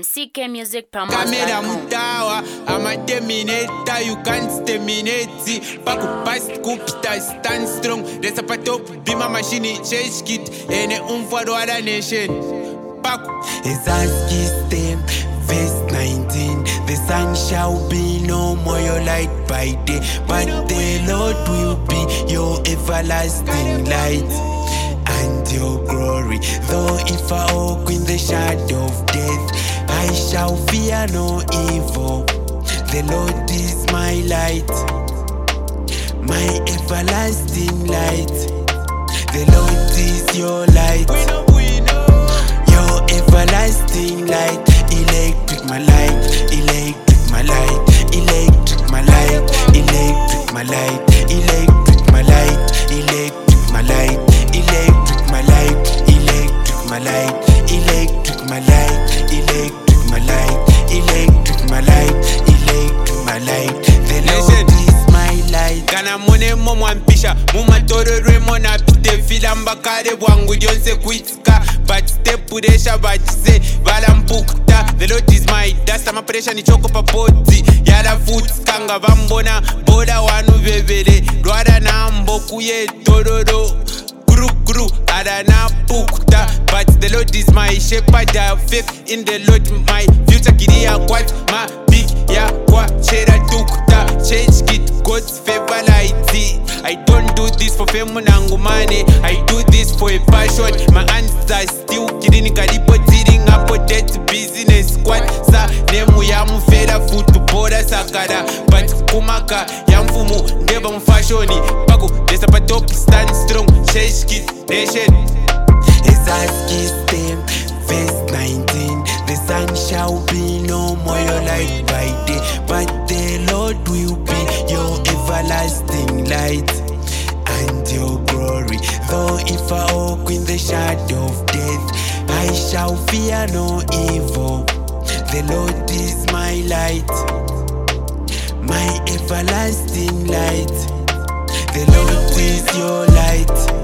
CK Music Camera mutawa, I'm a terminator, you can't terminate. Paku past kupita, stand strong. There's a patop, be my machine, change kit, and for the nation. Paku is asking them, verse 19. The sun shall be no more your light by day, but the Lord will be your everlasting light and your glory. Though if I walk in the shadow of death, I shall fear no evil. The Lord is my light, my everlasting light. The Lord is your light, your everlasting light. Electric my light, electric my light, electric my light, electric my light, electric my light, electric my light, electric my light, electric my light, electric my light, electric my light, electric my light, electric my light. The Lord is my light. Kana mone momo ampisha muma toro remona pite filamba kare bwangu jonse kwitka but step puresha but say valampukta. The Lord is my dust ama pressure ni choko papoti yala foot kanga bambona boda wanu bebele dwara na mboku ye tororo guru adana pukta. But the Lord is my shepherd, I have faith in the Lord. My future kiria kwat my big ya kwa chera tukta change kit God's favor light. I don't do this for fame nangu money, I do this for a passion. My hands are still kidding kalipo tiring up that business squad sa nemu ya mfeda footballer sakada but kumaka ya mfumu ndeba mfashoni pako desa pa top stand strong change kit nation. As I kiss them, verse 19. The sun shall be no more your light by day, but the Lord will be your everlasting light and your glory. Though if I walk in the shadow of death, I shall fear no evil. The Lord is my light, my everlasting light. The Lord is your light,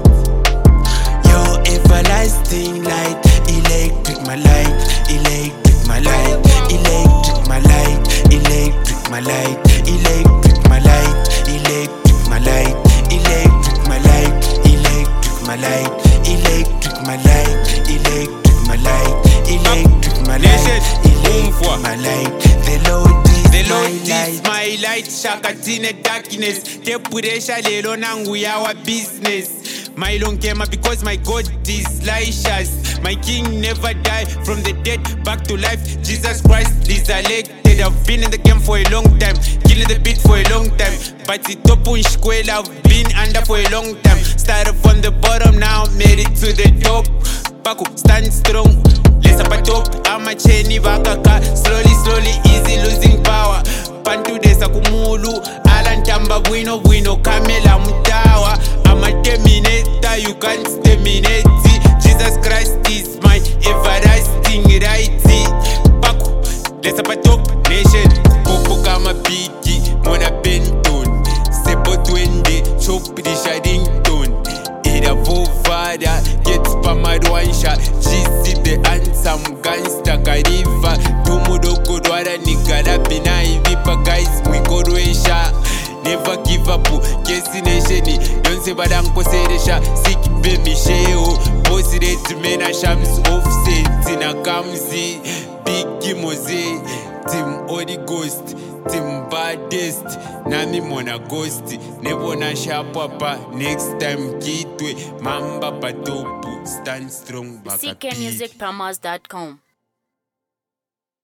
everlasting light. Electric my light, electric my light, electric my light, electric my light, electric my light, electric my light, electric my light, electric my light, electric my light, electric my light, electric my light, electric my light. The Lord is my light. Shakatine darkness tepuresha lelo nangu yawa business. My long came because my God is righteous. My King never died from the dead back to life. Jesus Christ is elected. I've been in the game for a long time, killing the beat for a long time. But it open square, I've been under for a long time. Started from the bottom, now made it to the top. Paku stand strong, let's up a top. I'm a chainy vakaka, slowly, easy losing power. Pantu desa kumulu, Alan Tamba bueno, Kamela mutawa. I'm a terminator, you can't terminate. Jesus Christ is my everlasting right. Paku, let's up a top nation. Popo kama bigi, mona benton. Sebo twende, chop di Shadington. Ida vovada, get pamadwansha. Jisi the handsome gangster kariva. Tumudoko dwara nigada binai vipa guys mwikodwesha. Never give up, kesi nesheni. Yonse badanko seresha, sick baby sheo. Bossy red mena shams offset. Tina kamzi, big kimoze. Team Holy Ghost, team baddest. Nami mona ghost. Nebona sharpapa, next time kitwe. Mamba patopu, stand strong baka CKMusicPromos.com